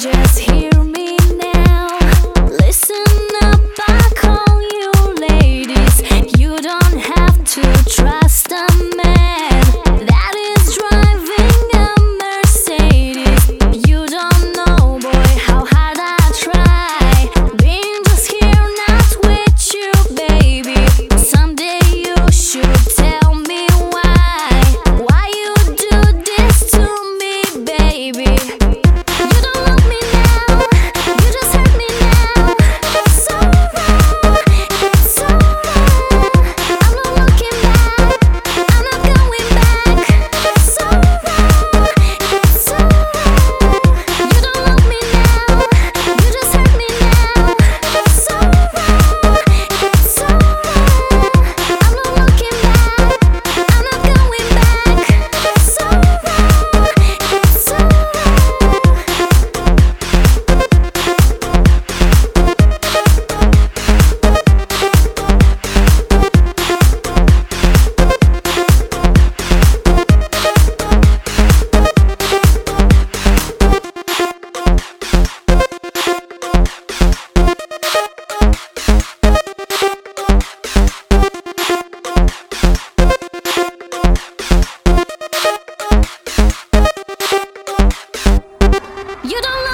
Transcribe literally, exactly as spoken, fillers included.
Just hear me now. Listen up, I call you ladies. You don't have to trust a man that is driving a Mercedes. You don't know, boy, how hard I try. Being just here, not with you, baby. Someday you should tell me why. Why you do this to me, baby? You don't love me now, you just hurt me now. It's so wrong, it's so wrong. I'm not looking back, I'm not going back. It's so wrong, it's so wrong. You don't love me now, you just hurt me now. It's so wrong, it's so wrong. I'm not looking back, I'm not going back. It's so wrong, it's so wrong. You don't love